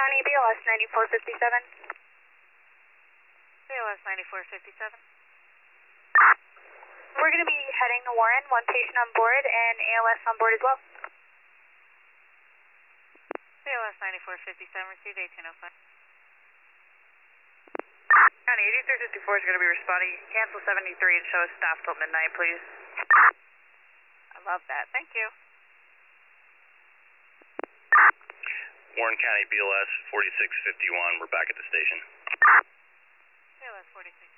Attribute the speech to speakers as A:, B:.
A: County, BLS 9457.
B: BLS 9457.
A: We're going to be heading to Warren, one patient on board and ALS on board as well.
B: BLS 9457, receive 1805.
C: County 8354 is going to be responding. Cancel 73 and show us staff till midnight, please.
B: I love that. Thank you.
D: Warren County BLS 4651, we're back at the station.
B: BLS 4651.